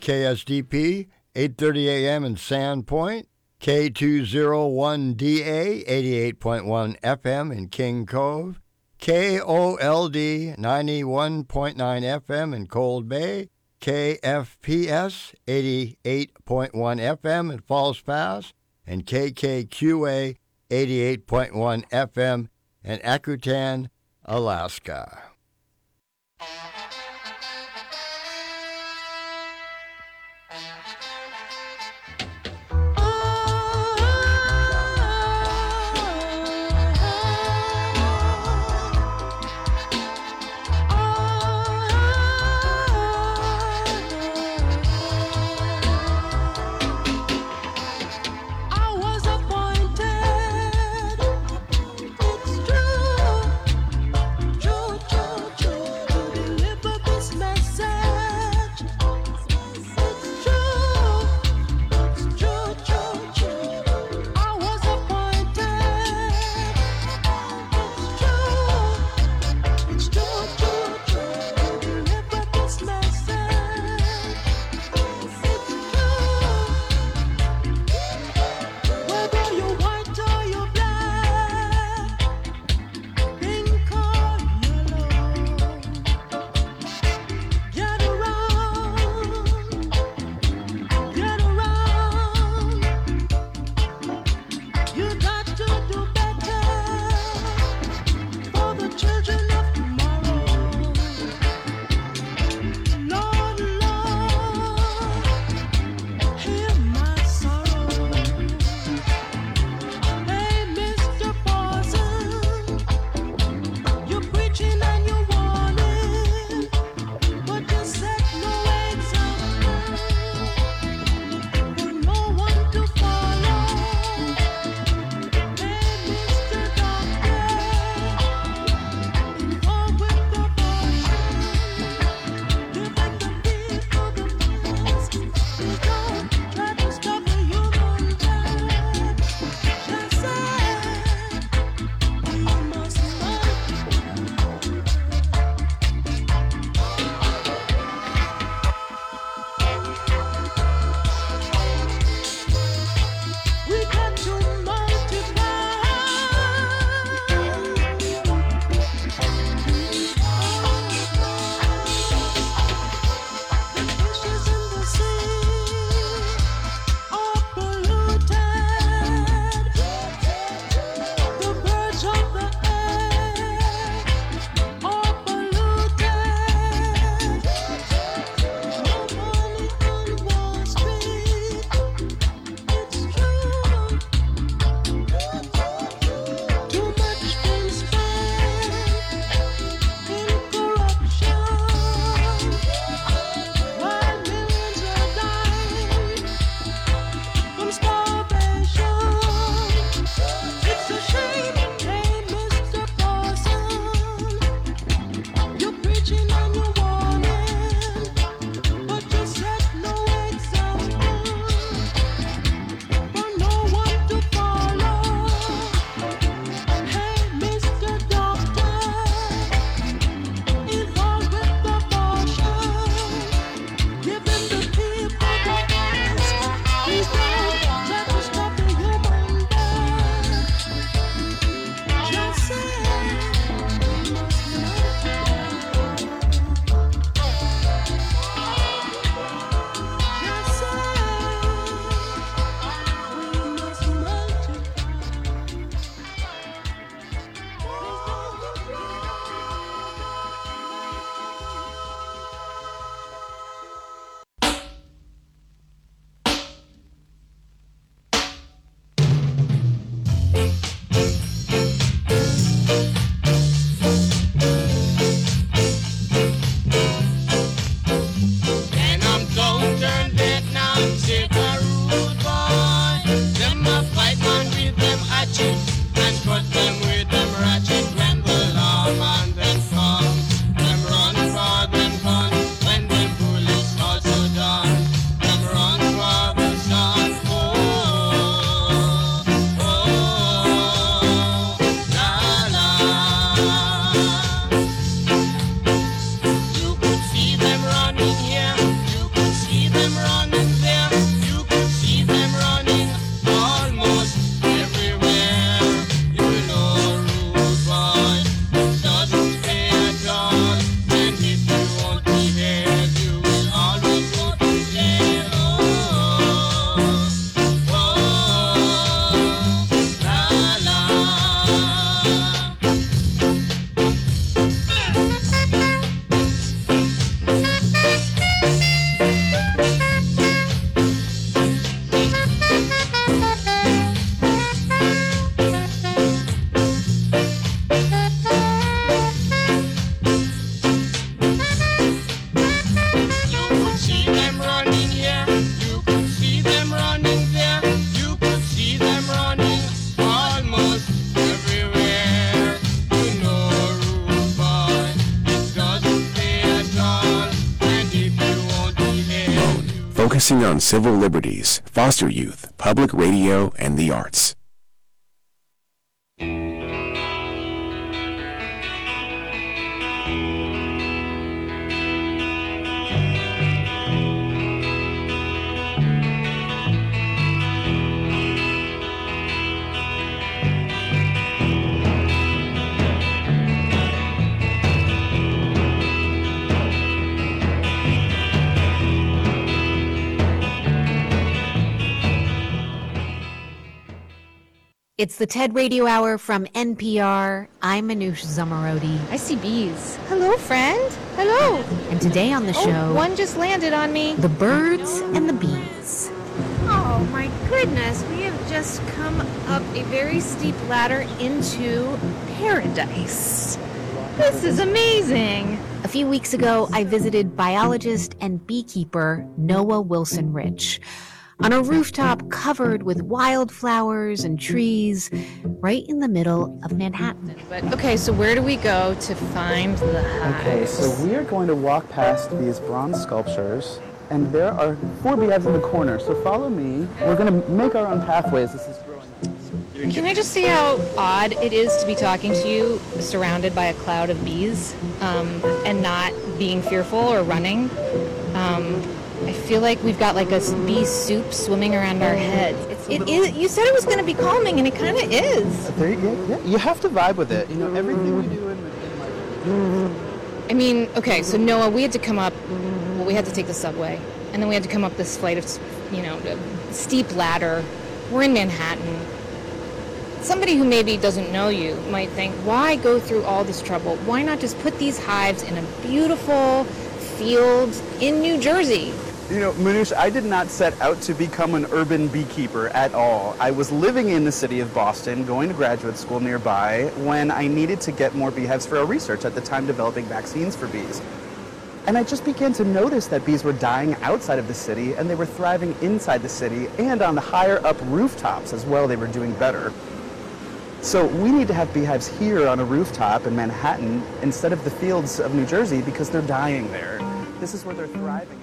KSDP, 8:30 a.m. in Sandpoint, K201DA, 88.1 FM in King Cove, KOLD, 91.9 FM in Cold Bay, KFPS, 88.1 FM in Falls Pass, and KKQA, 88.1 FM in Akutan, Alaska. True, true, true, to deliver. focusing on civil liberties, foster youth, public radio, and the arts. It's the TED Radio Hour from NPR. I'm Manoush Zomorodi. I see bees. Hello, friend. Hello. And today on the show... one just landed on me. The birds and the bees. Oh, my goodness. We have just come up a very steep ladder into paradise. This is amazing. A few weeks ago, I visited biologist and beekeeper Noah Wilson Rich on a rooftop covered with wildflowers and trees right in the middle of Manhattan. But okay, so where do we go to find the hives? Okay, so we are going to walk past these bronze sculptures, and there are 4 beehives in the corner. So follow me. We're going to make our own pathways. This is growing. Can I just see how odd it is to be talking to you surrounded by a cloud of bees and not being fearful or running? I feel like we've got like a bee soup swimming around our heads. It is. You said it was going to be calming, and it kind of is. There yeah, you have to vibe with it. You know, everything we do in life. I mean, okay, so Noah, we had to come up, well, we had to take the subway, and then we had to come up this flight of, steep ladder. We're in Manhattan. Somebody who maybe doesn't know you might think, why go through all this trouble? Why not just put these hives in a beautiful field in New Jersey? You know, Manoush, I did not set out to become an urban beekeeper at all. I was living in the city of Boston, going to graduate school nearby, when I needed to get more beehives for our research, at the time developing vaccines for bees. And I just began to notice that bees were dying outside of the city, and they were thriving inside the city, and on the higher up rooftops as well, they were doing better. So we need to have beehives here on a rooftop in Manhattan instead of the fields of New Jersey, because they're dying there. This is where they're thriving.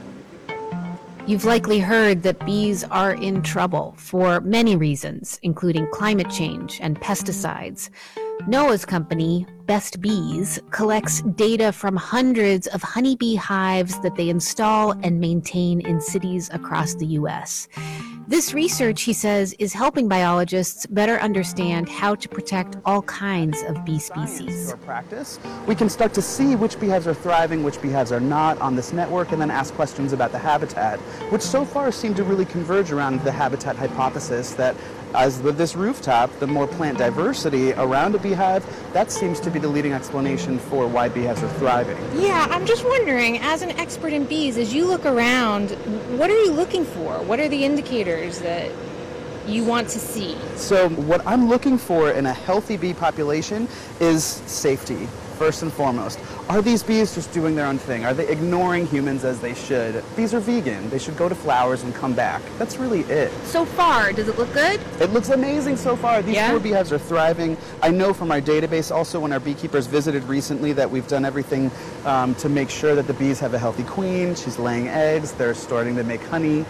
You've likely heard that bees are in trouble for many reasons, including climate change and pesticides. Noah's company, Best Bees, collects data from hundreds of honeybee hives that they install and maintain in cities across the U.S. This research, he says, is helping biologists better understand how to protect all kinds of bee species. Our practice, we can start to see which beehives are thriving, which beehives are not on this network, and then ask questions about the habitat, which so far seem to really converge around the habitat hypothesis that as with this rooftop, the more plant diversity around a beehive, that seems to be the leading explanation for why beehives are thriving. Yeah, I'm just wondering, as an expert in bees, as you look around, what are you looking for? What are the indicators that you want to see? So what I'm looking for in a healthy bee population is safety, first and foremost. Are these bees just doing their own thing? Are they ignoring humans as they should? Bees are vegan. They should go to flowers and come back. That's really it. So far, does it look good? It looks amazing so far. These 4 beehives are thriving. I know from our database also when our beekeepers visited recently that we've done everything to make sure that the bees have a healthy queen. She's laying eggs. They're starting to make honey.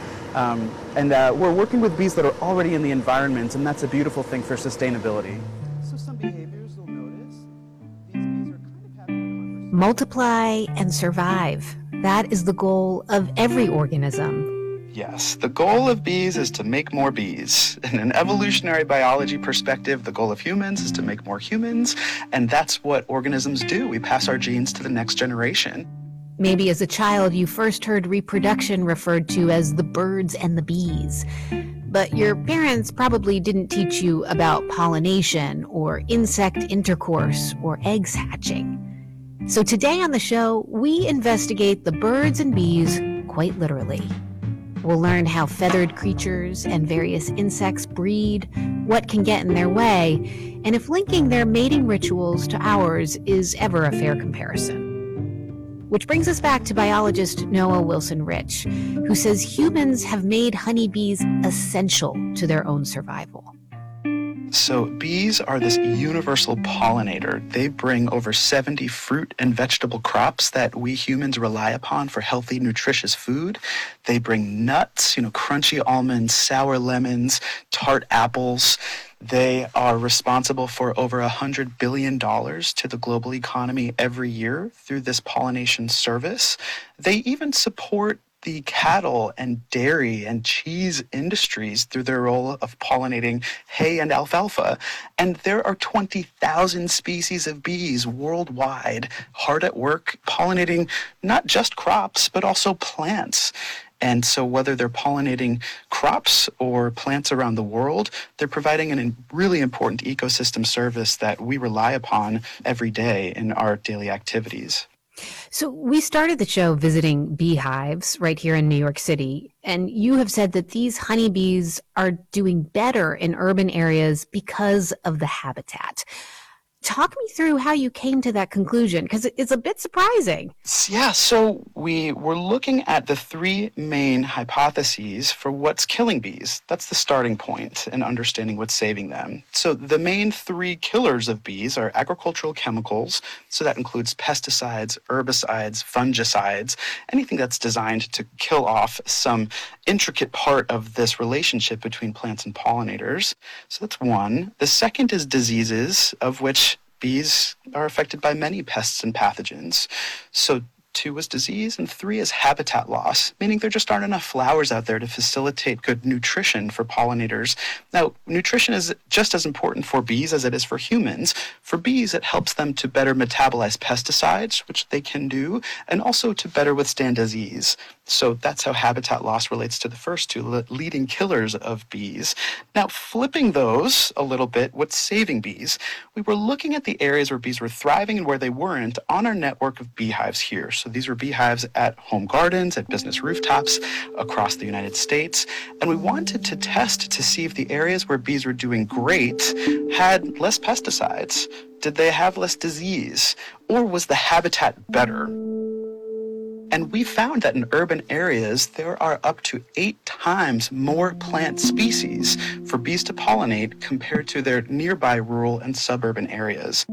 And we're working with bees that are already in the environment, and that's a beautiful thing for sustainability. So some behaviors you'll notice, these bees are kind of having Multiply and survive. That is the goal of every organism. Yes, the goal of bees is to make more bees. In an evolutionary biology perspective, the goal of humans is to make more humans, and that's what organisms do. We pass our genes to the next generation. Maybe as a child you first heard reproduction referred to as the birds and the bees. But your parents probably didn't teach you about pollination or insect intercourse or eggs hatching. So today on the show, we investigate the birds and bees quite literally. We'll learn how feathered creatures and various insects breed, what can get in their way, and if linking their mating rituals to ours is ever a fair comparison. Which brings us back to biologist Noah Wilson Rich, who says humans have made honeybees essential to their own survival. So bees are this universal pollinator. They bring over 70 fruit and vegetable crops that we humans rely upon for healthy, nutritious food. They bring nuts, crunchy almonds, sour lemons, tart apples. They are responsible for over $100 billion to the global economy every year through this pollination service. They even support the cattle and dairy and cheese industries through their role of pollinating hay and alfalfa. And there are 20,000 species of bees worldwide hard at work pollinating not just crops, but also plants. And so whether they're pollinating crops or plants around the world, they're providing a really important ecosystem service that we rely upon every day in our daily activities. So we started the show visiting beehives right here in New York City, and you have said that these honeybees are doing better in urban areas because of the habitat. Talk me through how you came to that conclusion, because it's a bit surprising. Yeah, so we were looking at the three main hypotheses for what's killing bees. That's the starting point in understanding what's saving them. So the main three killers of bees are agricultural chemicals, so that includes pesticides, herbicides, fungicides, anything that's designed to kill off some intricate part of this relationship between plants and pollinators. So that's one. The second is diseases, of which bees are affected by many pests and pathogens. So 2 is disease, and 3 is habitat loss, meaning there just aren't enough flowers out there to facilitate good nutrition for pollinators. Now, nutrition is just as important for bees as it is for humans. For bees, it helps them to better metabolize pesticides, which they can do, and also to better withstand disease. So that's how habitat loss relates to the first two, leading killers of bees. Now, flipping those a little bit, what's saving bees? We were looking at the areas where bees were thriving and where they weren't on our network of beehives here. So these were beehives at home gardens, at business rooftops across the United States. And we wanted to test to see if the areas where bees were doing great had less pesticides. Did they have less disease? Or was the habitat better? And we found that in urban areas, there are up to 8 times more plant species for bees to pollinate compared to their nearby rural and suburban areas.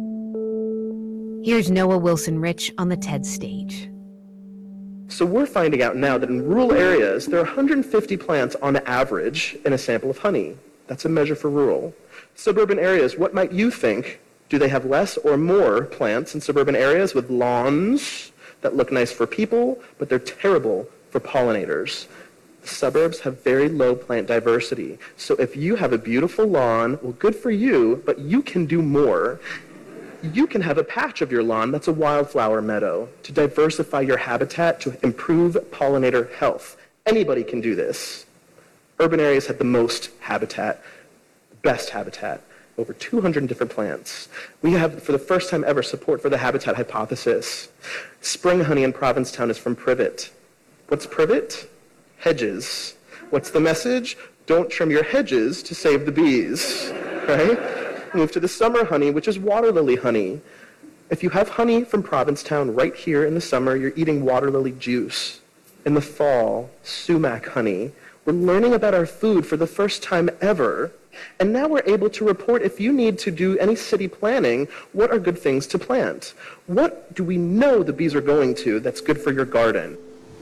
Here's Noah Wilson-Rich on the TED stage. So we're finding out now that in rural areas, there are 150 plants on average in a sample of honey. That's a measure for rural. Suburban areas, what might you think? Do they have less or more plants in suburban areas with lawns that look nice for people, but they're terrible for pollinators? The suburbs have very low plant diversity. So if you have a beautiful lawn, well, good for you, but you can do more. You can have a patch of your lawn that's a wildflower meadow to diversify your habitat to improve pollinator health. Anybody can do this. Urban areas have the most habitat, best habitat, over 200 different plants. We have, for the first time ever, support for the habitat hypothesis. Spring honey in Provincetown is from privet. What's privet? Hedges. What's the message? Don't trim your hedges to save the bees, right? Move to the summer honey, which is water lily honey. If you have honey from Provincetown right here in the summer, you're eating water lily juice. In the fall, sumac honey. We're learning about our food for the first time ever. And now we're able to report, if you need to do any city planning, what are good things to plant? What do we know the bees are going to that's good for your garden?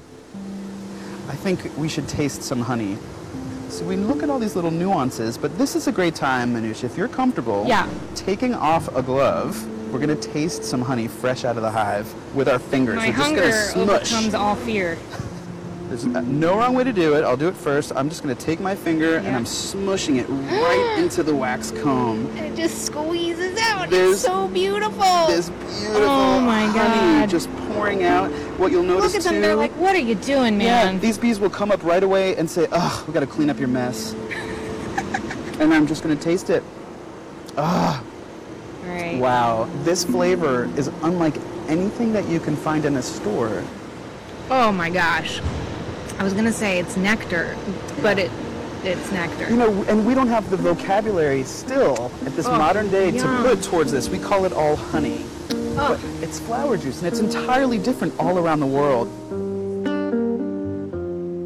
I think we should taste some honey. So we look at all these little nuances, but this is a great time, Manoush, if you're comfortable, taking off a glove, we're going to taste some honey fresh out of the hive with our fingers. My We're just hunger going to smush. overcomes all fear. There's no wrong way to do it. I'll do it first. I'm just going to take my finger and I'm smushing it right into the wax comb. It just squeezes out. There's- It's so beautiful. This beautiful Oh my honey God. just pouring out. What you'll notice Look at them. too, They're like, what are you doing, man? yeah, these bees will come up right away and say, "Oh, we got to clean up your mess." And I'm just going to taste it. Ah, Right. wow. This flavor is unlike anything that you can find in a store. Oh my gosh. I was gonna say it's nectar, but it's nectar. You know, and we don't have the vocabulary still at this modern day to yum. put towards this. We call it all honey. But it's flower juice, and it's entirely different all around the world.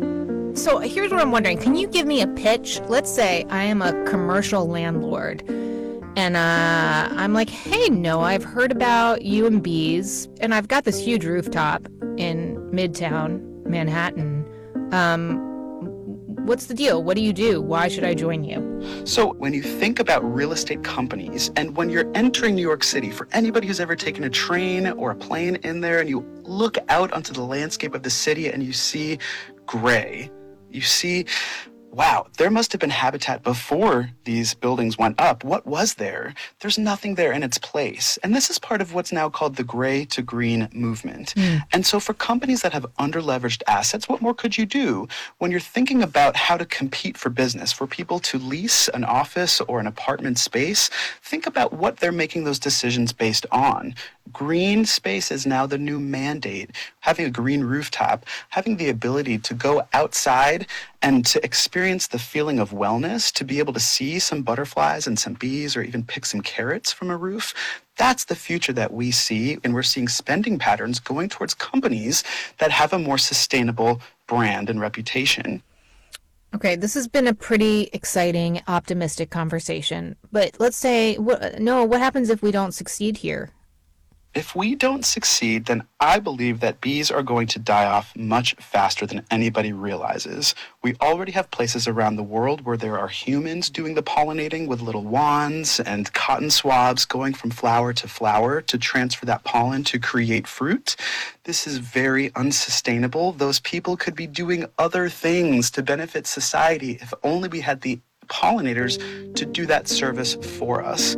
So here's what I'm wondering. Can you give me a pitch? Let's say I am a commercial landlord and I'm like, hey, Noah, I've heard about you and bees, and I've got this huge rooftop in Midtown Manhattan. What's the deal? What do you do? Why should I join you? So when you think about real estate companies, and when you're entering New York City, for anybody who's ever taken a train or a plane in there and you look out onto the landscape of the city and you see gray, you see, wow, there must have been habitat before these buildings went up. What was there? There's nothing there in its place. And this is part of what's now called the gray to green movement. And so for companies that have underleveraged assets, what more could you do when you're thinking about how to compete for business, for people to lease an office or an apartment space? Think about what they're making those decisions based on. Green space is now the new mandate. Having a green rooftop, having the ability to go outside and to experience the feeling of wellness, to be able to see some butterflies and some bees or even pick some carrots from a roof. That's the future that we see, and we're seeing spending patterns going towards companies that have a more sustainable brand and reputation. Okay, this has been a pretty exciting, optimistic conversation. But let's say, Noah, what happens if we don't succeed here? If we don't succeed, then I believe that bees are going to die off much faster than anybody realizes. We already have places around the world where there are humans doing the pollinating with little wands and cotton swabs going from flower to transfer that pollen to create fruit. This is very unsustainable. Those people could be doing other things to benefit society if only we had the pollinators to do that service for us.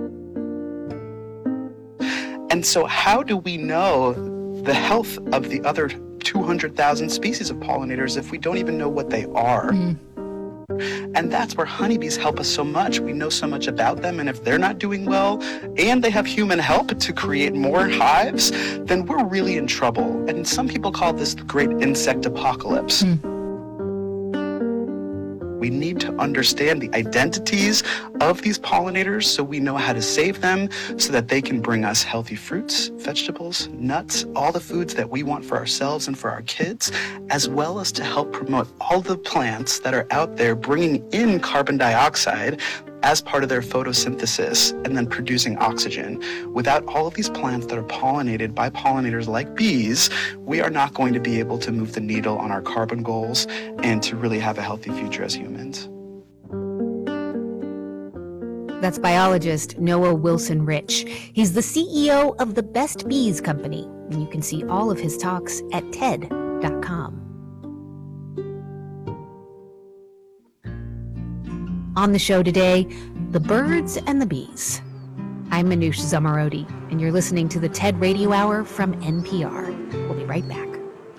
And so how do we know the health of the other 200,000 species of pollinators if we don't even know what they are? And that's where honeybees help us so much. We know so much about them, and if they're not doing well and they have human help to create more hives, then we're really in trouble. And some people call this the great insect apocalypse. We need to understand the identities of these pollinators so we know how to save them so that they can bring us healthy fruits, vegetables, nuts, all the foods that we want for ourselves and for our kids, as well as to help promote all the plants that are out there bringing in carbon dioxide as part of their photosynthesis and then producing oxygen. Without all of these plants that are pollinated by pollinators like bees, we are not going to be able to move the needle on our carbon goals and to really have a healthy future as humans. That's biologist Noah Wilson Rich. He's the CEO of the Best Bees Company, and you can see all of his talks at TED.com. On the show today, the birds and the bees. I'm Manoush Zomorodi, and you're listening to the TED Radio Hour from NPR. We'll be right back.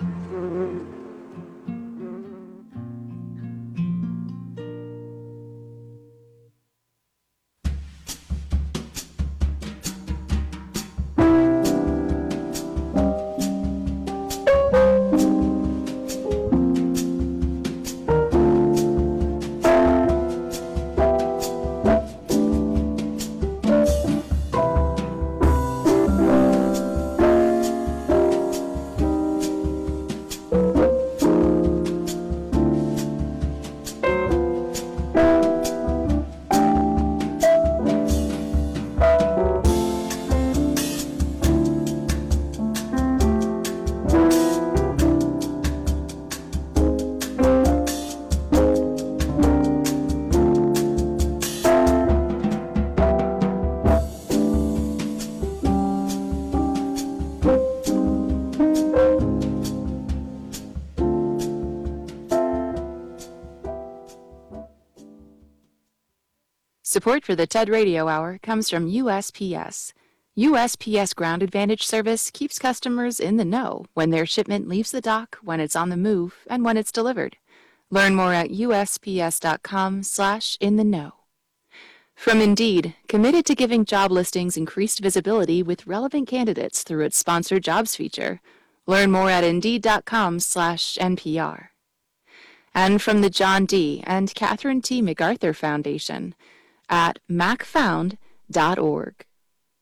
Support for the TED Radio Hour comes from USPS. USPS Ground Advantage service keeps customers in the know when their shipment leaves the dock, when it's on the move, and when it's delivered. Learn more at usps.com/in-the-know. From Indeed, committed to giving job listings increased visibility with relevant candidates through its sponsored jobs feature. Learn more at indeed.com/NPR. And from the John D. and Catherine T. MacArthur Foundation at macfound.org.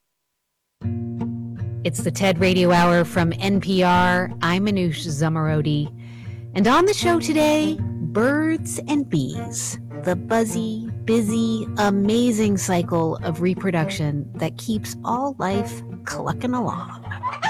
It's the TED Radio Hour from NPR. I'm Manoush Zomorodi. And on the show today, Birds and bees, the buzzy, busy, amazing cycle of reproduction that keeps all life clucking along.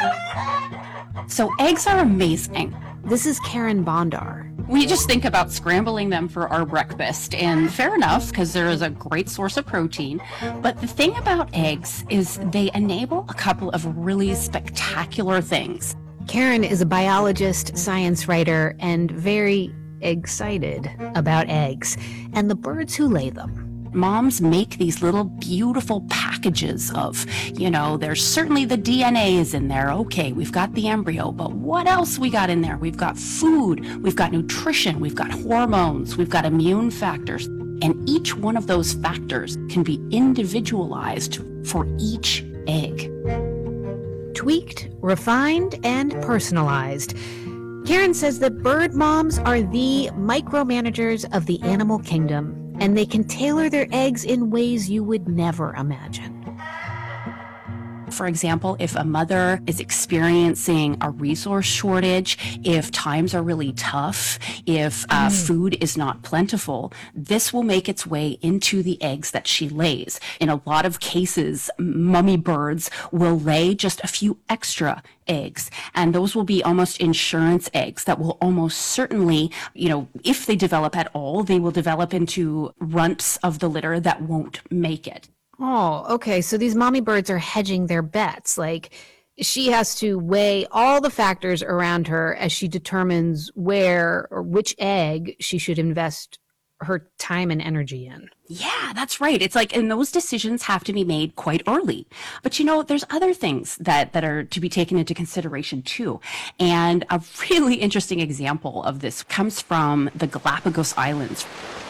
So eggs are amazing. This is Karen Bondar. We just think about scrambling them for our breakfast, and fair enough, because there is a great source of protein. But the thing about eggs is they enable a couple of really spectacular things. Karen is a biologist, science writer, and very excited about eggs and the birds who lay them. Moms make these little beautiful packages of, there's certainly the DNA is in there. Okay, we've got the embryo, but what else we got in there? We've got food, we've got nutrition, we've got hormones, we've got immune factors. And each one of those factors can be individualized for each egg. Tweaked, refined, and personalized. Karen says that bird moms are the micromanagers of the animal kingdom, and they can tailor their eggs in ways you would never imagine. For example, if a mother is experiencing a resource shortage, if times are really tough, if food is not plentiful, this will make its way into the eggs that she lays. In a lot of cases, mummy birds will lay just a few extra eggs, and those will be almost insurance eggs that will almost certainly, if they develop at all, they will develop into runts of the litter that won't make it. Oh, okay. So these mommy birds are hedging their bets. Like, she has to weigh all the factors around her as she determines where or which egg she should invest her time and energy in. Yeah, that's right. It's like, and those decisions have to be made quite early. But there's other things that are to be taken into consideration too. And a really interesting example of this comes from the Galapagos Islands,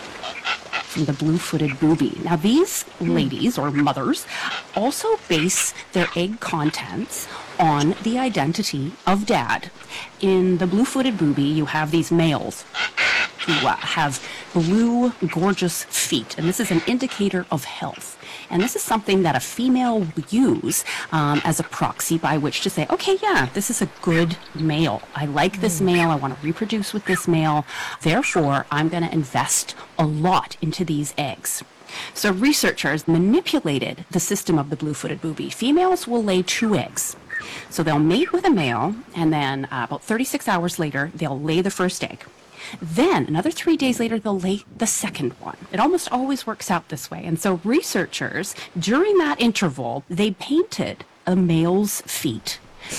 from the blue-footed booby. Now, these ladies or mothers also base their egg contents on the identity of dad. In the blue-footed booby, you have these males who have blue, gorgeous feet, and this is an indicator of health. And this is something that a female will use as a proxy by which to say, okay, yeah, this is a good male. I like this male. I want to reproduce with this male. Therefore, I'm going to invest a lot into these eggs. So researchers manipulated the system of the blue-footed booby. Females will lay 2 eggs. So they'll mate with a male, and then about 36 hours later, they'll lay the first egg. Then, another 3 days later, they'll lay the second one. It almost always works out this way. And so researchers, during that interval, they painted a male's feet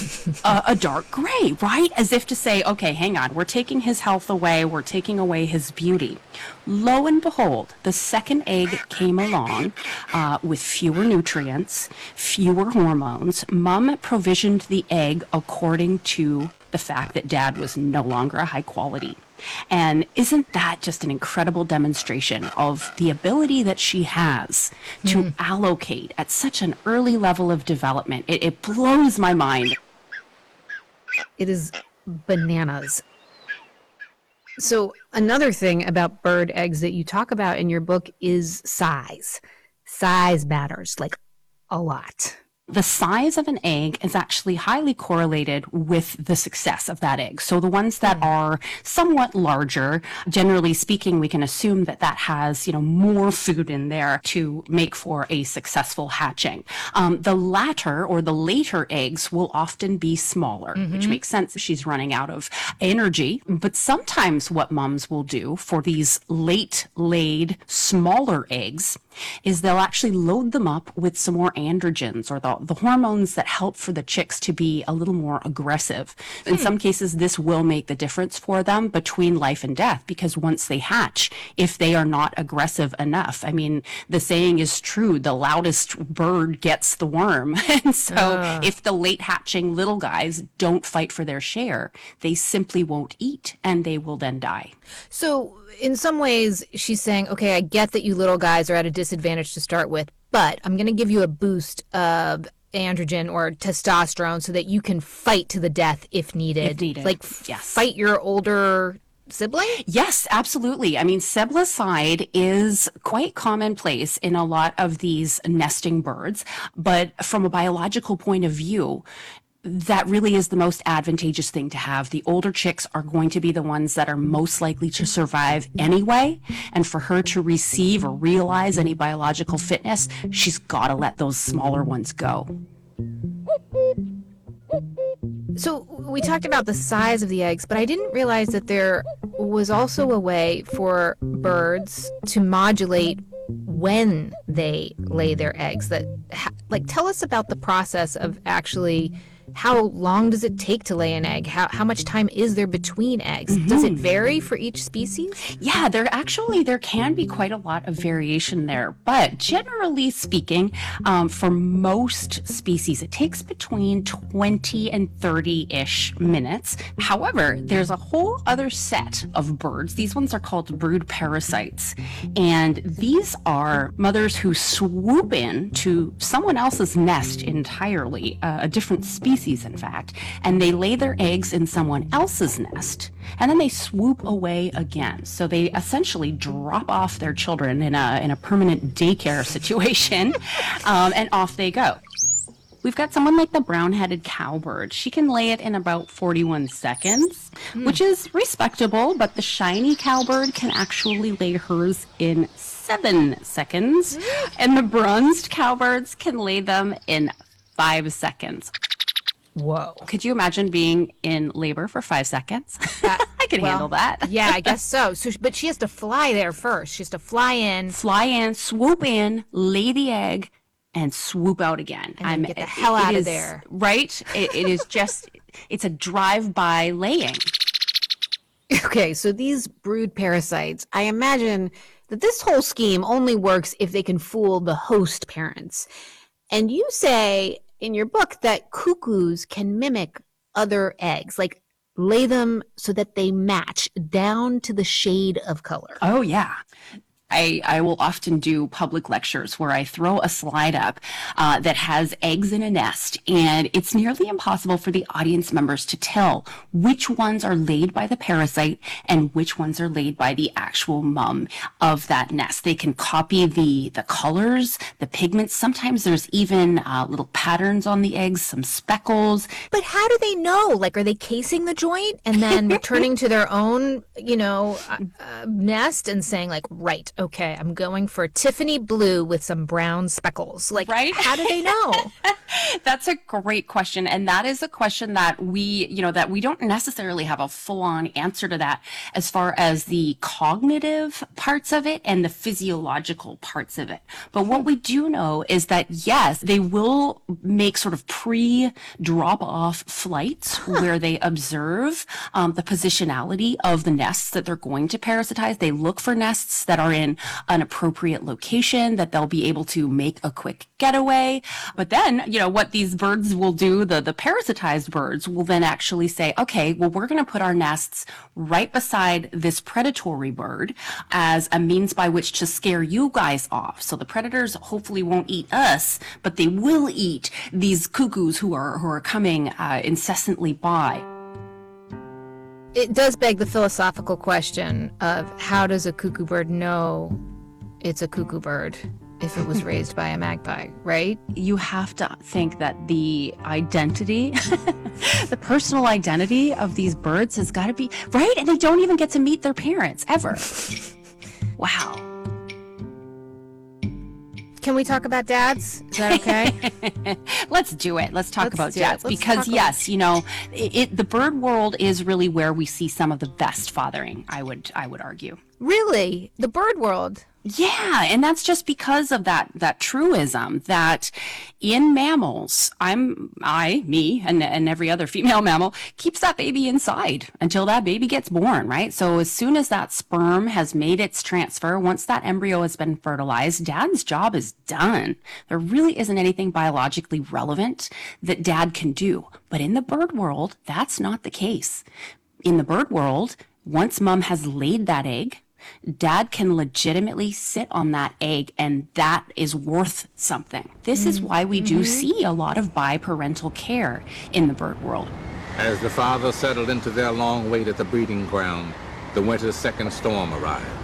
a dark gray, right? As if to say, okay, hang on, we're taking his health away, we're taking away his beauty. Lo and behold, the second egg came along with fewer nutrients, fewer hormones. Mom provisioned the egg according to the fact that dad was no longer a high quality. And isn't that just an incredible demonstration of the ability that she has to allocate at such an early level of development? It blows my mind. It is bananas. So another thing about bird eggs that you talk about in your book is size. Size matters, like a lot. The size of an egg is actually highly correlated with the success of that egg. So the ones that are somewhat larger, generally speaking, we can assume that that has, more food in there to make for a successful hatching. The latter or the later eggs will often be smaller, which makes sense if she's running out of energy. But sometimes what moms will do for these late laid smaller eggs is they'll actually load them up with some more androgens, or the hormones that help for the chicks to be a little more aggressive. In some cases, this will make the difference for them between life and death, because once they hatch, if they are not aggressive enough, I mean, the saying is true, the loudest bird gets the worm. And so if the late hatching little guys don't fight for their share, they simply won't eat, and they will then die. So in some ways, she's saying, okay, I get that you little guys are at a disadvantage to start with, but I'm going to give you a boost of androgen or testosterone so that you can fight to the death if needed. If needed. Like, fight your older sibling? Yes, absolutely. I mean, seblicide is quite commonplace in a lot of these nesting birds, but from a biological point of view, that really is the most advantageous thing to have. The older chicks are going to be the ones that are most likely to survive anyway. And for her to receive or realize any biological fitness, she's got to let those smaller ones go. So we talked about the size of the eggs, but I didn't realize that there was also a way for birds to modulate when they lay their eggs. Tell us about the process of actually how long does it take to lay an egg? How much time is there between eggs? Mm-hmm. Does it vary for each species? Yeah, there can be quite a lot of variation there. But generally speaking, for most species, it takes between 20 and 30-ish minutes. However, there's a whole other set of birds. These ones are called brood parasites. And these are mothers who swoop in to someone else's nest entirely, a different species, in fact, and they lay their eggs in someone else's nest, and then they swoop away again. So they essentially drop off their children in a permanent daycare situation, and off they go. We've got someone like the brown-headed cowbird. She can lay it in about 41 seconds, which is respectable, but the shiny cowbird can actually lay hers in 7 seconds, and the bronzed cowbirds can lay them in 5 seconds. Whoa. Could you imagine being in labor for 5 seconds? I could handle that. Yeah, I guess so. But she has to fly there first. She has to fly in, swoop in, lay the egg, and swoop out again. And get the hell out of there. Right? It is just, it's a drive-by laying. Okay, so these brood parasites, I imagine that this whole scheme only works if they can fool the host parents. And you say in your book that cuckoos can mimic other eggs, like lay them so that they match down to the shade of color. Oh, yeah. I will often do public lectures where I throw a slide up that has eggs in a nest, and it's nearly impossible for the audience members to tell which ones are laid by the parasite and which ones are laid by the actual mom of that nest. They can copy the colors, the pigments. Sometimes there's even little patterns on the eggs, some speckles. But how do they know? Like, are they casing the joint and then returning to their own, nest and saying like, right, okay, I'm going for Tiffany blue with some brown speckles. Like, right? How do they know? That's a great question. And that is a question that we don't necessarily have a full-on answer to that as far as the cognitive parts of it and the physiological parts of it. But what we do know is that, yes, they will make sort of pre-drop-off flights where they observe the positionality of the nests that they're going to parasitize. They look for nests that are in an appropriate location that they'll be able to make a quick getaway. But then, what these birds will do, the parasitized birds will then actually say, okay, well, we're going to put our nests right beside this predatory bird as a means by which to scare you guys off. So the predators hopefully won't eat us, but they will eat these cuckoos who are coming incessantly by. It does beg the philosophical question of how does a cuckoo bird know it's a cuckoo bird if it was raised by a magpie, right? You have to think that the identity, the personal identity of these birds has got to be, right? And they don't even get to meet their parents, ever. Wow. Can we talk about dads? Is that okay? Let's do it. Let's talk about dads. Because yes, the bird world is really where we see some of the best fathering, I would argue. Really? The bird world? Yeah, and that's just because of that truism that in mammals, me, and every other female mammal keeps that baby inside until that baby gets born, right? So as soon as that sperm has made its transfer, once that embryo has been fertilized, dad's job is done. There really isn't anything biologically relevant that dad can do. But in the bird world, that's not the case. In the bird world, once mom has laid that egg, dad can legitimately sit on that egg, and that is worth something. This is why we do see a lot of biparental care in the bird world. As the fathers settled into their long wait at the breeding ground, the winter's second storm arrives. I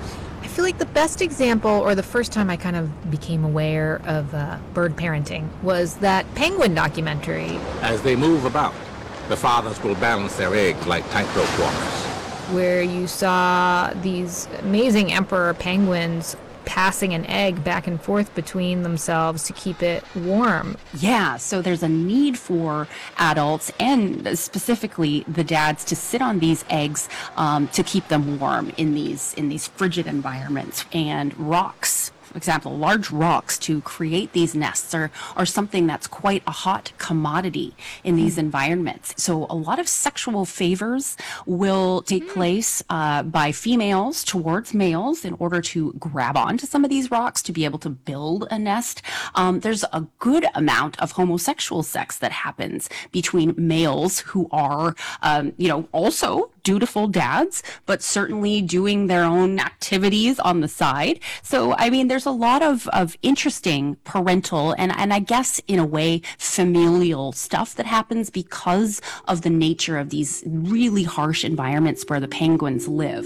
feel like the best example, or the first time I kind of became aware of bird parenting, was that penguin documentary. As they move about, the fathers will balance their eggs like tightrope walkers, Where you saw these amazing emperor penguins passing an egg back and forth between themselves to keep it warm. Yeah, so there's a need for adults and specifically the dads to sit on these eggs to keep them warm in these frigid environments. And rocks, for example, large rocks to create these nests are something that's quite a hot commodity in these environments. So a lot of sexual favors will take place by females towards males in order to grab onto some of these rocks to be able to build a nest. There's a good amount of homosexual sex that happens between males who are, also dutiful dads, but certainly doing their own activities on the side. So, I mean, there's a lot of interesting parental and I guess in a way familial stuff that happens because of the nature of these really harsh environments where the penguins live.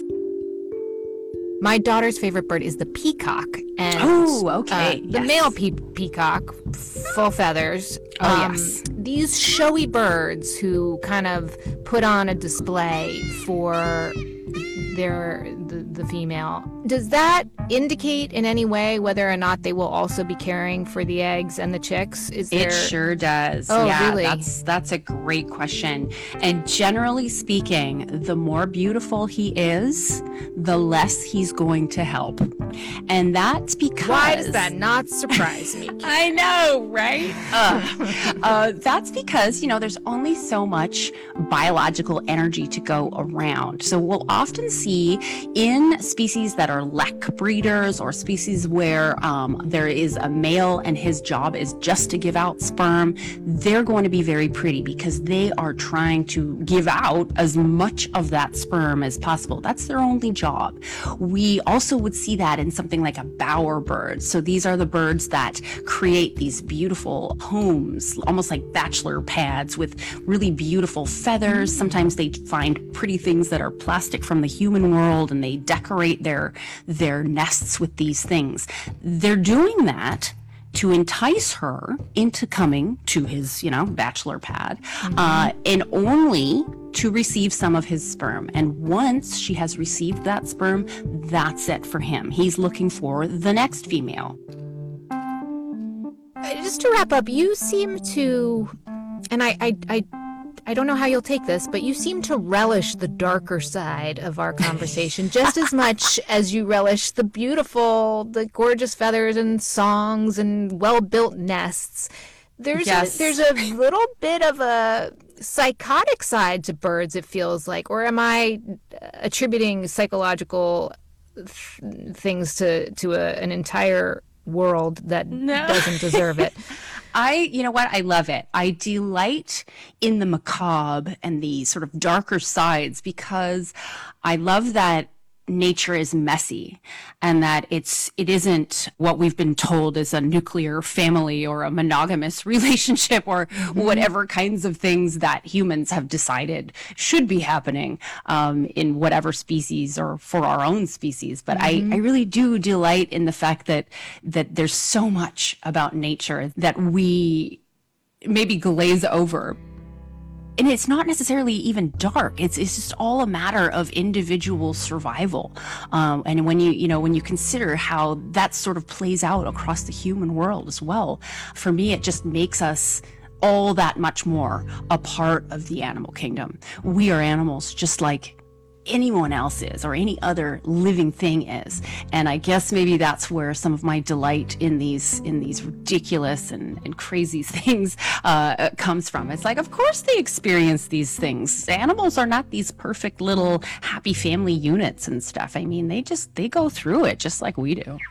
My daughter's favorite bird is the peacock. And the male peacock, full feathers. Yes. These showy birds who kind of put on a display for the female. Does that indicate in any way whether or not they will also be caring for the eggs and the chicks? It sure does. Oh, yeah, really? That's a great question. And generally speaking, the more beautiful he is, the less he's going to help. And that's because... Why does that not surprise me? I know, right? That's because, there's only so much biological energy to go around. So we'll often see in species that are lek breeders or species where there is a male and his job is just to give out sperm, they're going to be very pretty because they are trying to give out as much of that sperm as possible. That's their only job. We also would see that in something like a bowerbird. So these are the birds that create these beautiful homes, almost like bachelor pads with really beautiful feathers. Sometimes they find pretty things that are plastic from the human world and they decorate their nests with these things. They're doing that to entice her into coming to his, bachelor pad, and only to receive some of his sperm. And once she has received that sperm, that's it for him. He's looking for the next female. Just to wrap up, you seem to, and I don't know how you'll take this, but you seem to relish the darker side of our conversation just as much as you relish the gorgeous feathers and songs and well-built nests. There's a little bit of a psychotic side to birds, it feels like. Or am I attributing psychological things to an entire world that doesn't deserve it? You know what? I love it. I delight in the macabre and the sort of darker sides because I love that nature is messy and that it isn't what we've been told is a nuclear family or a monogamous relationship or whatever kinds of things that humans have decided should be happening in whatever species or for our own species. But I really do delight in the fact that there's so much about nature that we maybe glaze over. And it's not necessarily even dark. It's just all a matter of individual survival. And when you consider how that sort of plays out across the human world as well, for me, it just makes us all that much more a part of the animal kingdom. We are animals just like anyone else is or any other living thing is. And I guess maybe that's where some of my delight in these ridiculous and crazy things comes from. It's like, of course they experience these things. Animals are not these perfect little happy family units and stuff. I mean, they go through it just like we do.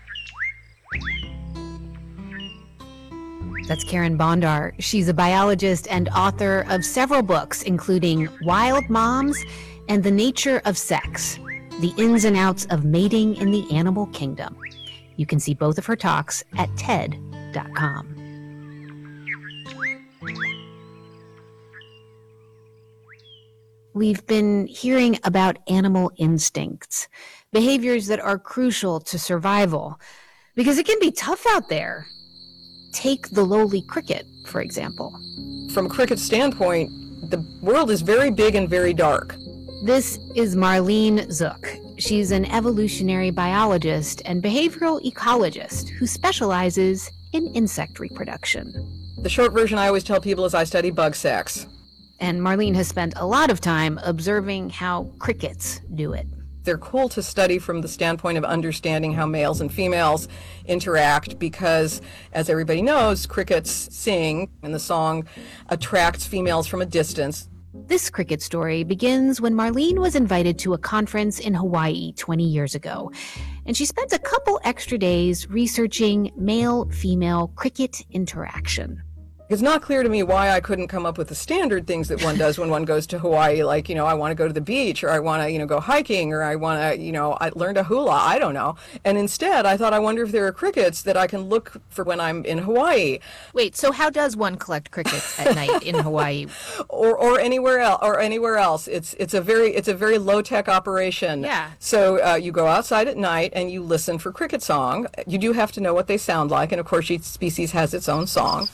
That's Karen Bondar. She's a biologist and author of several books, including Wild Moms and The Nature of Sex, The Ins and Outs of Mating in the Animal Kingdom. You can see both of her talks at TED.com. We've been hearing about animal instincts, behaviors that are crucial to survival, because it can be tough out there. Take the lowly cricket, for example. From a cricket standpoint, the world is very big and very dark. This is Marlene Zook. She's an evolutionary biologist and behavioral ecologist who specializes in insect reproduction. The short version I always tell people is I study bug sex. And Marlene has spent a lot of time observing how crickets do it. They're cool to study from the standpoint of understanding how males and females interact because, as everybody knows, crickets sing, and the song attracts females from a distance. This cricket story begins when Marlene was invited to a conference in Hawaii 20 years ago, and she spent a couple extra days researching male-female cricket interaction. It's not clear to me why I couldn't come up with the standard things that one does when one goes to Hawaii, like, I want to go to the beach, or I want to, go hiking, or I want to, I learned a hula, I don't know. And instead, I thought, I wonder if there are crickets that I can look for when I'm in Hawaii. Wait, so how does one collect crickets at night in Hawaii? Or anywhere else. It's a very low-tech operation. Yeah. So you go outside at night and you listen for cricket song. You do have to know what they sound like, and of course each species has its own song.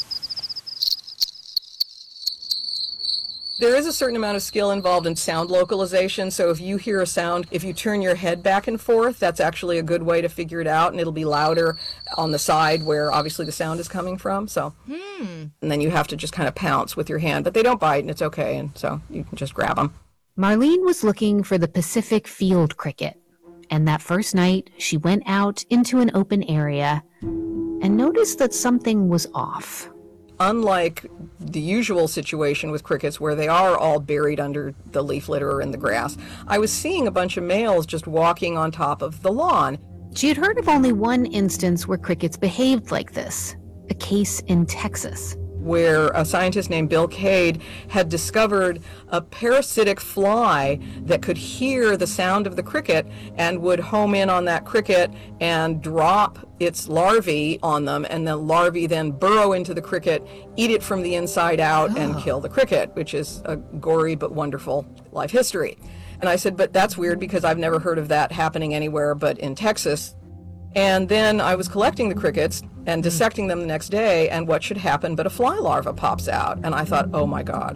There is a certain amount of skill involved in sound localization, so if you hear a sound, if you turn your head back and forth, that's actually a good way to figure it out, and it'll be louder on the side where obviously the sound is coming from. So, And then you have to just kind of pounce with your hand, but they don't bite, and it's okay, and so you can just grab them. Marlene was looking for the Pacific field cricket, and that first night she went out into an open area and noticed that something was off. Unlike the usual situation with crickets where they are all buried under the leaf litter or in the grass, I was seeing a bunch of males just walking on top of the lawn. She had heard of only one instance where crickets behaved like this, a case in Texas, where a scientist named Bill Cade had discovered a parasitic fly that could hear the sound of the cricket and would home in on that cricket and drop its larvae on them, and the larvae then burrow into the cricket, eat it from the inside out, and kill the cricket, which is a gory but wonderful life history. And I said, but that's weird because I've never heard of that happening anywhere but in Texas. And then I was collecting the crickets and dissecting them the next day, and what should happen but a fly larva pops out. And I thought, oh my God.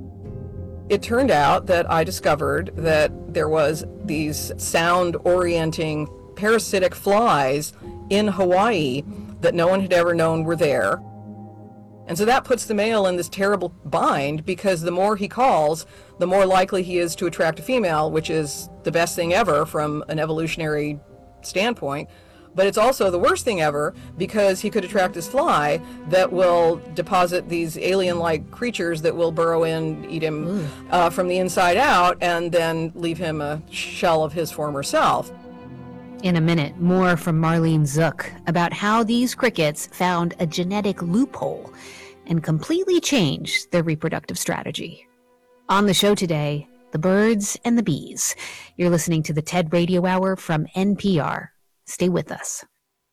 It turned out that I discovered that there was these sound-orienting parasitic flies in Hawaii that no one had ever known were there. And so that puts the male in this terrible bind, because the more he calls, the more likely he is to attract a female, which is the best thing ever from an evolutionary standpoint. But it's also the worst thing ever because he could attract this fly that will deposit these alien-like creatures that will burrow in, eat him from the inside out, and then leave him a shell of his former self. In a minute, more from Marlene Zook about how these crickets found a genetic loophole and completely changed their reproductive strategy. On the show today, the birds and the bees. You're listening to the TED Radio Hour from NPR. Stay with us.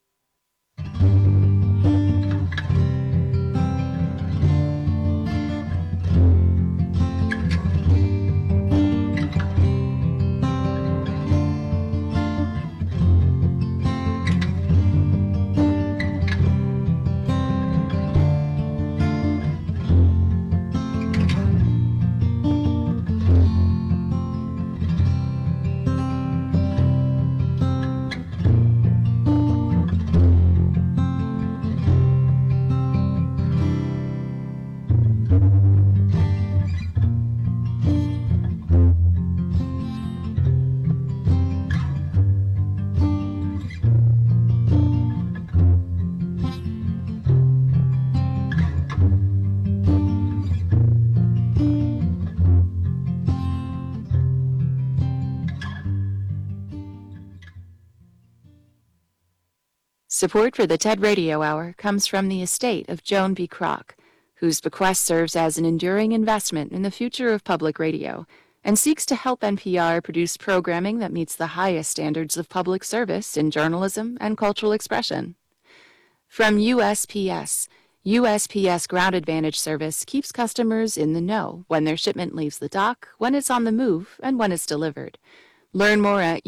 Support for the TED Radio Hour comes from the estate of Joan B. Kroc, whose bequest serves as an enduring investment in the future of public radio and seeks to help NPR produce programming that meets the highest standards of public service in journalism and cultural expression. From USPS, USPS Ground Advantage service keeps customers in the know when their shipment leaves the dock, when it's on the move, and when it's delivered. Learn more at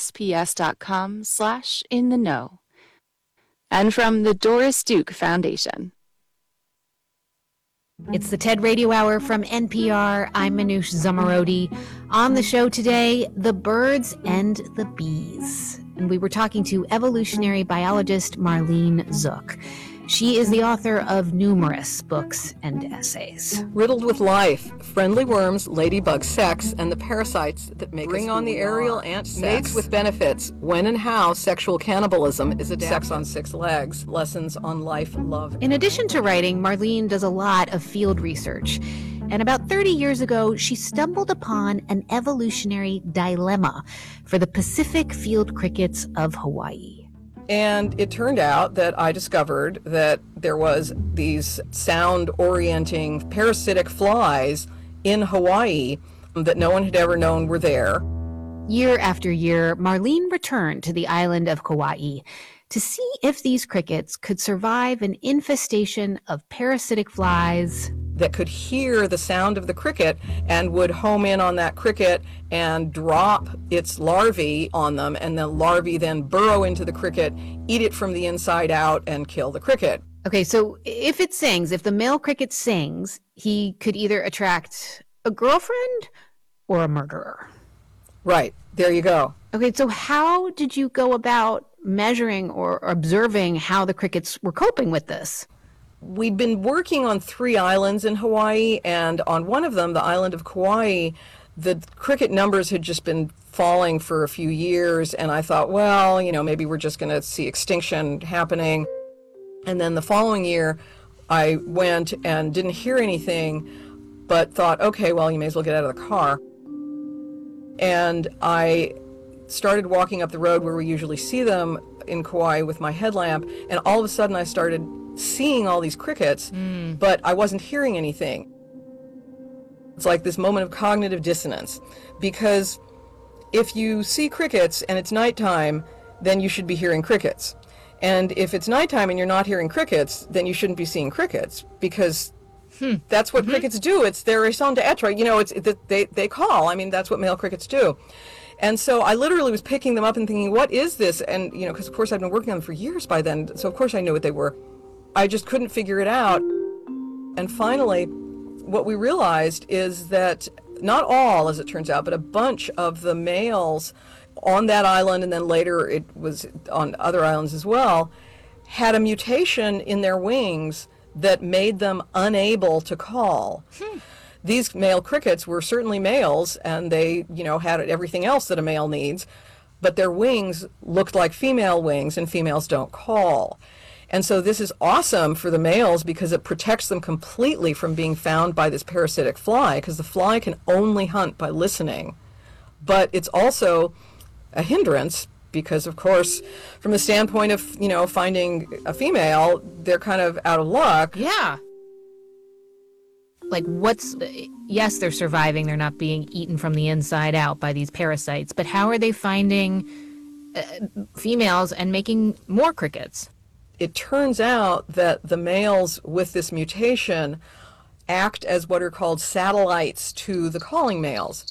usps.com/in-the-know. And from the Doris Duke Foundation. It's the TED Radio Hour from NPR. I'm Manoush Zomorodi. On the show today, the birds and the bees. And we were talking to evolutionary biologist Marlene Zuk. She is the author of numerous books and essays. Riddled with life, friendly worms, ladybug sex, and the parasites that make bring on the aerial ant sex. Mates with benefits, when and how sexual cannibalism is adapted. Sex on 6 legs, lessons on life, love. In addition to writing, Marlene does a lot of field research. And about 30 years ago, she stumbled upon an evolutionary dilemma for the Pacific field crickets of Hawaii. And it turned out that I discovered that there was these sound-orienting parasitic flies in Hawaii that no one had ever known were there. Year after year, Marlene returned to the island of Kauai to see if these crickets could survive an infestation of parasitic flies that could hear the sound of the cricket and would home in on that cricket and drop its larvae on them, and the larvae then burrow into the cricket, eat it from the inside out, and kill the cricket. Okay, so if it sings, if the male cricket sings, he could either attract a girlfriend or a murderer. Right, there you go. Okay, so how did you go about measuring or observing how the crickets were coping with this? We'd been working on 3 islands in Hawaii, and on one of them, the island of Kauai, the cricket numbers had just been falling for a few years, and I thought, well, maybe we're just going to see extinction happening. And then the following year, I went and didn't hear anything, but thought, okay, well, you may as well get out of the car. And I started walking up the road where we usually see them in Kauai with my headlamp, and all of a sudden I started seeing all these crickets, but I wasn't hearing anything. It's like this moment of cognitive dissonance, because if you see crickets and it's nighttime, then you should be hearing crickets. And if it's nighttime and you're not hearing crickets, then you shouldn't be seeing crickets, because that's what crickets do. It's their raison d'etre. They call. I mean, that's what male crickets do. And so I literally was picking them up and thinking, what is this? And, because of course I'd been working on them for years by then, so of course I knew what they were. I just couldn't figure it out. And finally, what we realized is that not all, as it turns out, but a bunch of the males on that island, and then later it was on other islands as well, had a mutation in their wings that made them unable to call. These male crickets were certainly males, and they, had everything else that a male needs, but their wings looked like female wings, and females don't call. And so this is awesome for the males because it protects them completely from being found by this parasitic fly, because the fly can only hunt by listening. But it's also a hindrance because, of course, from the standpoint of, finding a female, they're kind of out of luck. Yeah. Like yes, they're surviving. They're not being eaten from the inside out by these parasites. But how are they finding females and making more crickets? It turns out that the males with this mutation act as what are called satellites to the calling males.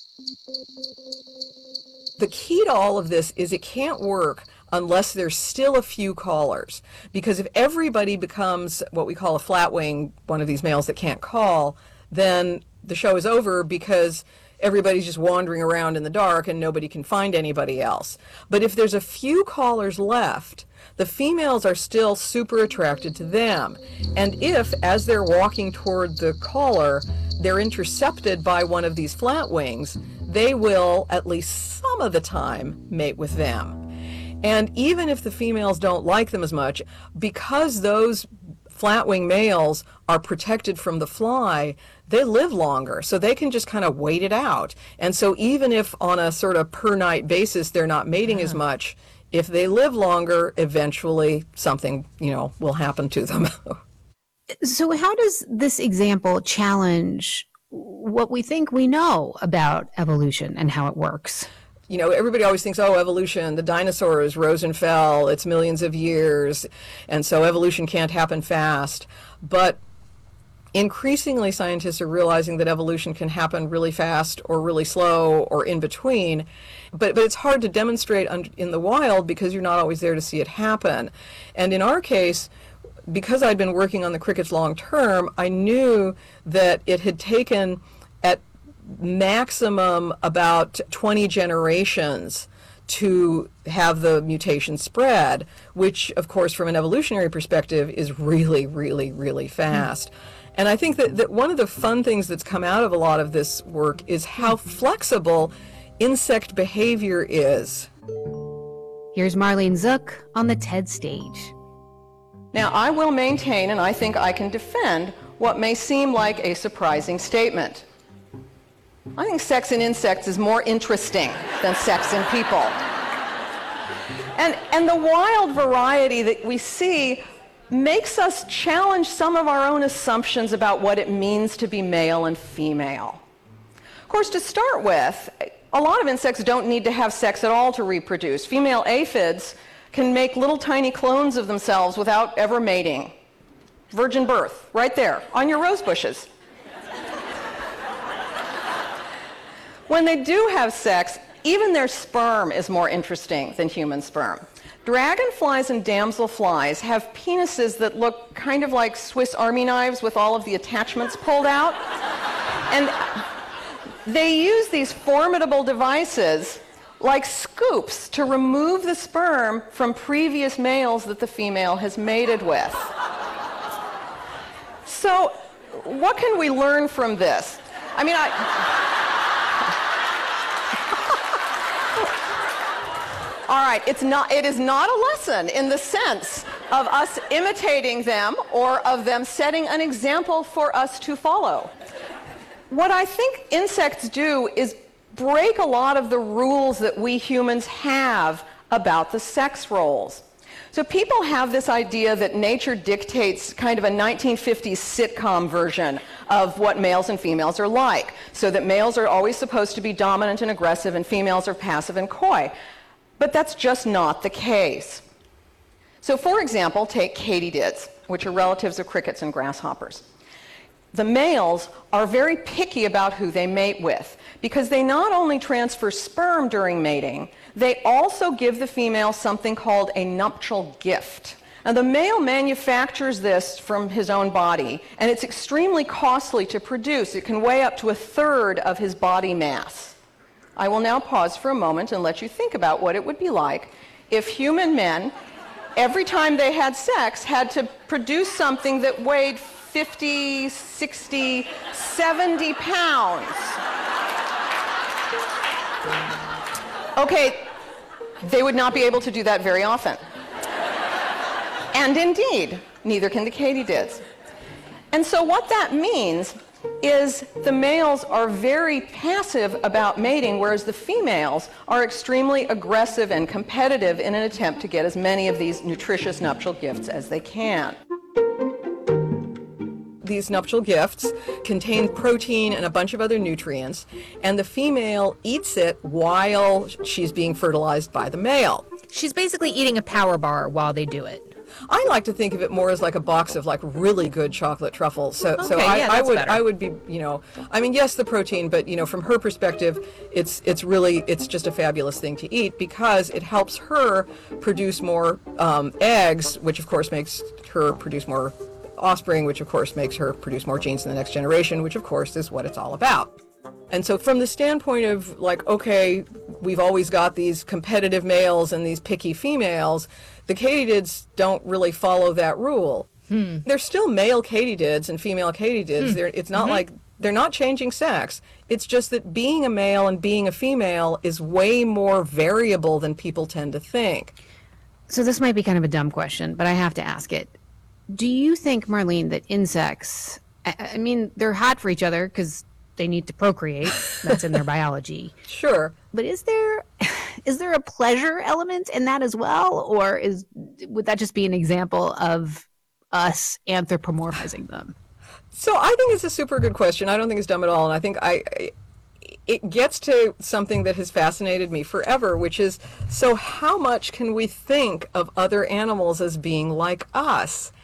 The key to all of this is it can't work unless there's still a few callers. Because if everybody becomes what we call a flatwing, one of these males that can't call, then the show is over because everybody's just wandering around in the dark and nobody can find anybody else. But if there's a few callers left, the females are still super attracted to them. And if, as they're walking toward the caller, they're intercepted by one of these flatwings, they will, at least some of the time, mate with them. And even if the females don't like them as much, because those flatwing males are protected from the fly, they live longer, so they can just kind of wait it out. And so even if on a sort of per night basis they're not mating as much, if they live longer, eventually something, will happen to them. So how does this example challenge what we think we know about evolution and how it works? Everybody always thinks, evolution, the dinosaurs rose and fell, it's millions of years, and so evolution can't happen fast. But Increasingly, scientists are realizing that evolution can happen really fast or really slow or in between, but it's hard to demonstrate in the wild because you're not always there to see it happen. And in our case, because I'd been working on the crickets long term, I knew that it had taken at maximum about 20 generations to have the mutation spread, which of course from an evolutionary perspective is really, really, really fast. And I think that one of the fun things that's come out of a lot of this work is how flexible insect behavior is. Here's Marlene Zuk on the TED stage. Now, I will maintain, and I think I can defend, what may seem like a surprising statement. I think sex in insects is more interesting than sex in people. And the wild variety that we see makes us challenge some of our own assumptions about what it means to be male and female. Of course, to start with, a lot of insects don't need to have sex at all to reproduce. Female aphids can make little tiny clones of themselves without ever mating. Virgin birth, right there, on your rose bushes. When they do have sex, even their sperm is more interesting than human sperm. Dragonflies and damselflies have penises that look kind of like Swiss Army knives with all of the attachments pulled out. And they use these formidable devices like scoops to remove the sperm from previous males that the female has mated with. So, what can we learn from this? I mean, all right, it is not a lesson in the sense of us imitating them or of them setting an example for us to follow. What I think insects do is break a lot of the rules that we humans have about the sex roles. So people have this idea that nature dictates kind of a 1950s sitcom version of what males and females are like, so that males are always supposed to be dominant and aggressive and females are passive and coy. But that's just not the case. So for example, take katydids, which are relatives of crickets and grasshoppers. The males are very picky about who they mate with because they not only transfer sperm during mating, they also give the female something called a nuptial gift. Now, the male manufactures this from his own body, and it's extremely costly to produce. It can weigh up to 1/3 of his body mass. I will now pause for a moment and let you think about what it would be like if human men, every time they had sex, had to produce something that weighed 50, 60, 70 pounds. Okay, they would not be able to do that very often. And indeed, neither can the katydids. And so what that means is the males are very passive about mating, whereas the females are extremely aggressive and competitive in an attempt to get as many of these nutritious nuptial gifts as they can. These nuptial gifts contain protein and a bunch of other nutrients, and the female eats it while she's being fertilized by the male. She's basically eating a power bar while they do it. I like to think of it more as like a box of like really good chocolate truffles. So I would be, I mean, yes, the protein, but from her perspective, it's just a fabulous thing to eat because it helps her produce more eggs, which of course makes her produce more offspring, which of course makes her produce more genes in the next generation, which of course is what it's all about. And so from the standpoint of like, okay, we've always got these competitive males and these picky females, the katydids don't really follow that rule. They're still male katydids and female katydids. It's not like they're not changing sex. It's just that being a male and being a female is way more variable than people tend to think. So this might be kind of a dumb question, but I have to ask it. Do you think, Marlene, that insects, I mean, they're hot for each other because they need to procreate. That's in their biology. Sure. But is there a pleasure element in that as well? Or would that just be an example of us anthropomorphizing them? So I think it's a super good question. I don't think it's dumb at all. And I think it gets to something that has fascinated me forever, which is, so how much can we think of other animals as being like us?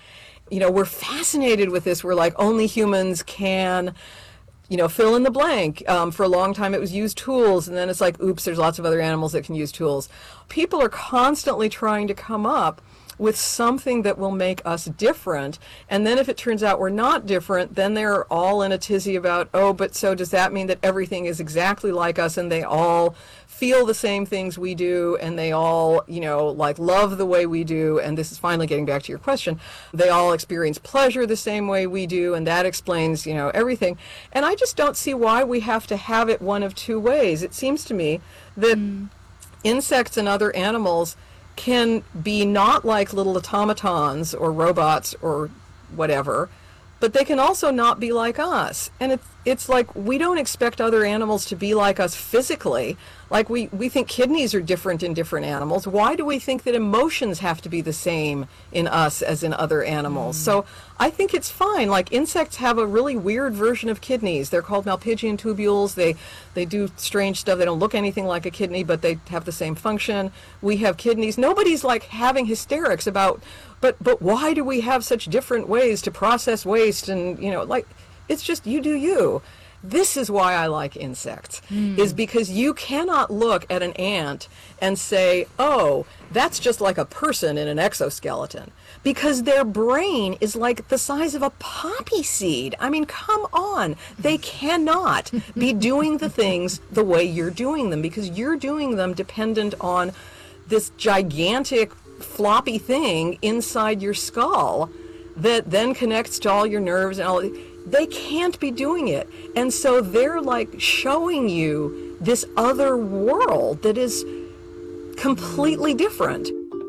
we're fascinated with this. We're like, only humans can, fill in the blank. For a long time it was use tools, and then it's like, oops, there's lots of other animals that can use tools. People are constantly trying to come up with something that will make us different. And then if it turns out we're not different, then they're all in a tizzy about, oh, but so does that mean that everything is exactly like us and they all feel the same things we do and they all, love the way we do? And this is finally getting back to your question. They all experience pleasure the same way we do, and that explains, everything. And I just don't see why we have to have it one of two ways. It seems to me that insects and other animals can be not like little automatons or robots or whatever, but they can also not be like us. And it's like, we don't expect other animals to be like us physically. Like we think kidneys are different in different animals. Why do we think that emotions have to be the same in us as in other animals? So I think it's fine. Like insects have a really weird version of kidneys. They're called Malpighian tubules. They do strange stuff. They don't look anything like a kidney, but they have the same function. We have kidneys. Nobody's like having hysterics about, but why do we have such different ways to process waste? And, it's just you do you. This is why I like insects, is because you cannot look at an ant and say, oh, that's just like a person in an exoskeleton, because their brain is like the size of a poppy seed. I mean, come on. They cannot be doing the things the way you're doing them, because you're doing them dependent on this gigantic floppy thing inside your skull that then connects to all your nerves and all. They can't be doing it. And so they're like showing you this other world that is completely different.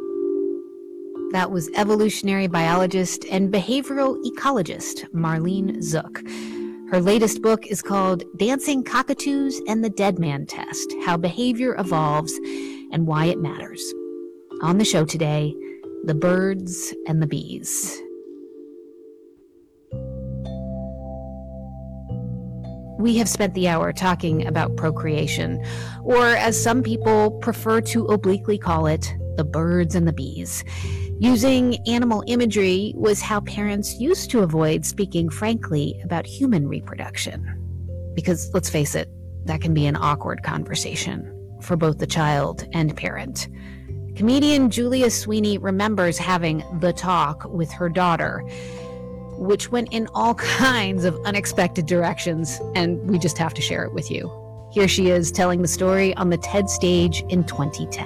That was evolutionary biologist and behavioral ecologist Marlene Zook. Her latest book is called Dancing Cockatoos and the Dead Man Test: How Behavior Evolves and Why It Matters. On the show today, the birds and the bees. We have spent the hour talking about procreation, or as some people prefer to obliquely call it, the birds and the bees. Using animal imagery was how parents used to avoid speaking frankly about human reproduction. Because, let's face it, that can be an awkward conversation for both the child and parent. Comedian Julia Sweeney remembers having the talk with her daughter, which went in all kinds of unexpected directions, and we just have to share it with you. Here she is telling the story on the TED stage in 2010.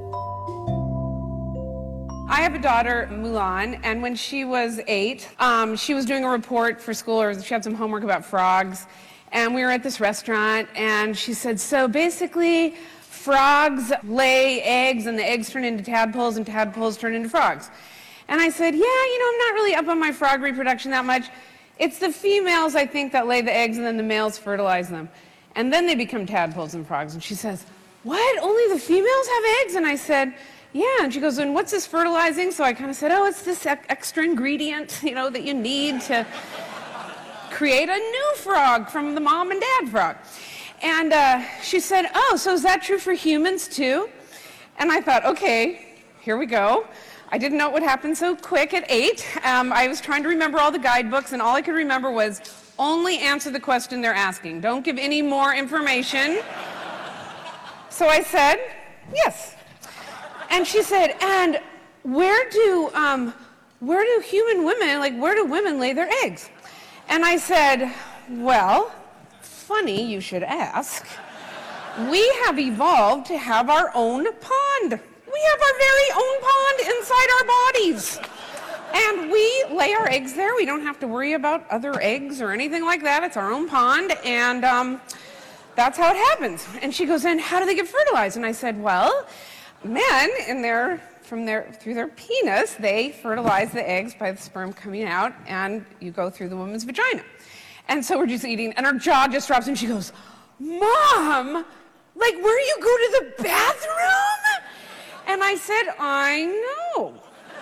I have a daughter, Mulan, and when she was 8, she was doing a report for school, or she had some homework about frogs, and we were at this restaurant, and she said, so basically, frogs lay eggs, and the eggs turn into tadpoles, and tadpoles turn into frogs. And I said, yeah, I'm not really up on my frog reproduction that much. It's the females, I think, that lay the eggs, and then the males fertilize them. And then they become tadpoles and frogs. And she says, what? Only the females have eggs? And I said, yeah. And she goes, and what's this fertilizing? So I kind of said, oh, it's this extra ingredient, that you need to create a new frog from the mom and dad frog. And she said, oh, so is that true for humans too? And I thought, okay, here we go. I didn't know it would happen so quick at 8. I was trying to remember all the guidebooks, and all I could remember was only answer the question they're asking. Don't give any more information. So I said, yes. And she said, and where do human women, where do women lay their eggs? And I said, well, funny you should ask. We have evolved to have our own pond. We have our very own pond inside our bodies. And we lay our eggs there. We don't have to worry about other eggs or anything like that. It's our own pond, and that's how it happens. And she goes, and how do they get fertilized? And I said, well, men, through their penis, they fertilize the eggs by the sperm coming out, and you go through the woman's vagina. And so we're just eating, and her jaw just drops, and she goes, Mom, where you go to the bathroom? And I said, I know.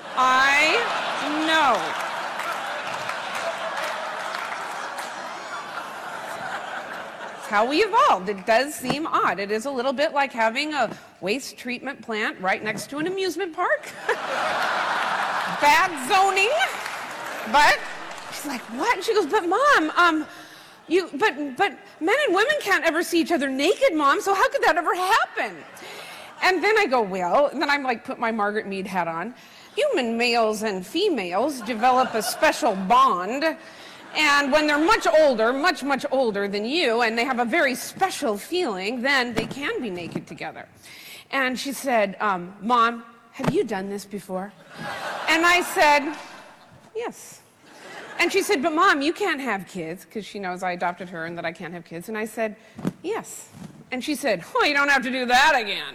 It's how we evolved. It does seem odd. It is a little bit like having a waste treatment plant right next to an amusement park. Bad zoning. But she's like, what? And she goes, but Mom, but men and women can't ever see each other naked, Mom, so how could that ever happen? And then I go, well, and then I'm like, put my Margaret Mead hat on. Human males and females develop a special bond, and when they're much older, much, much older than you, and they have a very special feeling, then they can be naked together. And she said, Mom, have you done this before? And I said, yes. And she said, but Mom, you can't have kids, because she knows I adopted her and that I can't have kids. And I said, yes. And she said, well, you don't have to do that again.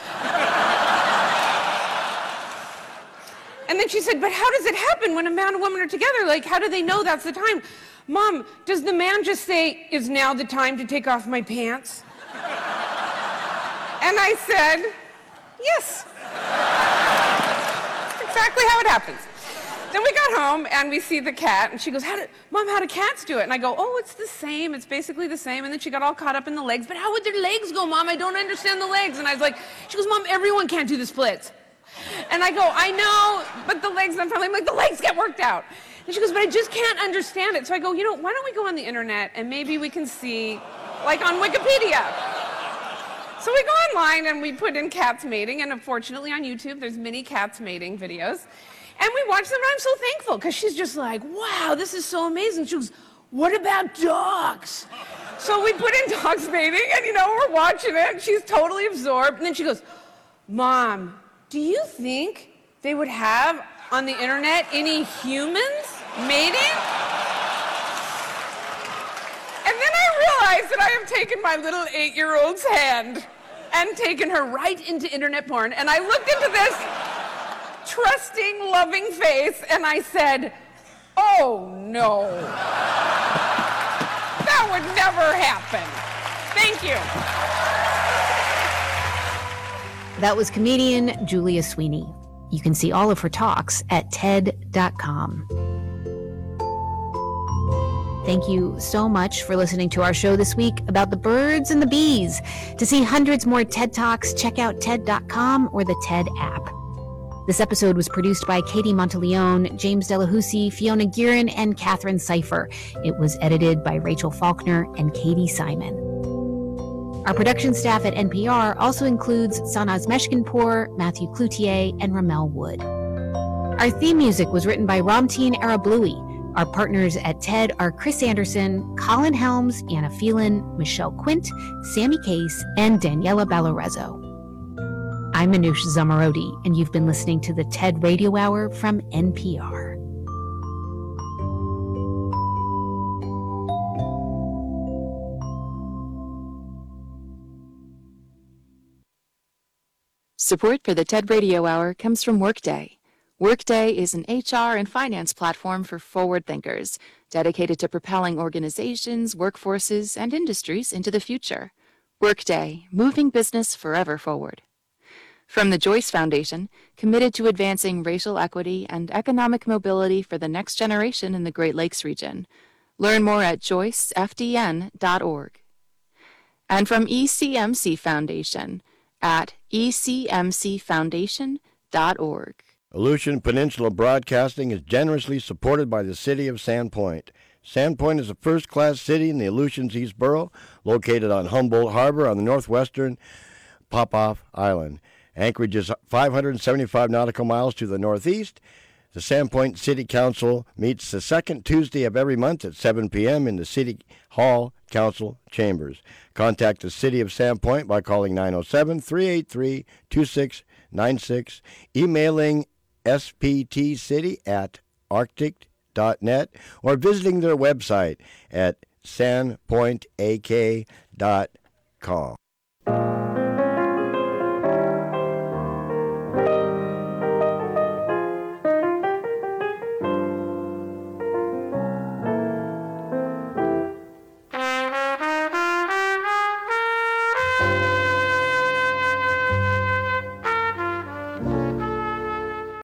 And then she said, but how does it happen when a man and woman are together? Like, how do they know that's the time? Mom, does the man just say, is now the time to take off my pants? And I said, yes. That's exactly how it happens. Then we got home and we see the cat and she goes, Mom, how do cats do it? And I go, oh, it's the same. It's basically the same. And then she got all caught up in the legs. But how would their legs go, Mom? I don't understand the legs. And I was like, she goes, Mom, everyone can't do the splits. And I go, I know, but the legs, I'm like, the legs get worked out. And she goes, but I just can't understand it. So I go, why don't we go on the internet and maybe we can see, like on Wikipedia. So we go online and we put in cats mating, and unfortunately on YouTube there's many cats mating videos. And we watch them, and I'm so thankful, because she's just like, wow, this is so amazing. She goes, what about dogs? So we put in dogs mating, and we're watching it, and she's totally absorbed. And then she goes, Mom, do you think they would have on the internet any humans mating? And then I realized that I have taken my little 8-year-old's hand and taken her right into internet porn. And I looked into this trusting, loving face, and I said, oh no. That would never happen. Thank you. That was comedian Julia Sweeney. You can see all of her talks at TED.com. Thank you so much for listening to our show this week about the birds and the bees. To see hundreds more TED Talks, check out TED.com or the TED app. This episode was produced by Katie Monteleone, James Delahousie, Fiona Guerin, and Catherine Cipher. It was edited by Rachel Faulkner and Katie Simon. Our production staff at NPR also includes Sanaz Meshkinpour, Matthew Cloutier, and Ramel Wood. Our theme music was written by Ramteen Arablouei. Our partners at TED are Chris Anderson, Colin Helms, Anna Phelan, Michelle Quint, Sammy Case, and Daniela Balarezo. I'm Manoush Zomorodi, and you've been listening to the TED Radio Hour from NPR. Support for the TED Radio Hour comes from Workday. Workday is an HR and finance platform for forward thinkers, dedicated to propelling organizations, workforces, and industries into the future. Workday, moving business forever forward. From the Joyce Foundation, committed to advancing racial equity and economic mobility for the next generation in the Great Lakes region. Learn more at joycefdn.org. And from ECMC Foundation at ecmcfoundation.org. Aleutian Peninsula Broadcasting is generously supported by the City of Sandpoint. Sandpoint is a first-class city in the Aleutians East Borough, located on Humboldt Harbor on the northwestern Popoff Island. Anchorage is 575 nautical miles to the northeast. The Sandpoint City Council meets the second Tuesday of every month at 7 p.m. in the City Hall Council Chambers. Contact the City of Sandpoint by calling 907-383-2696, emailing sptcity@arctic.net, or visiting their website at sandpointak.com.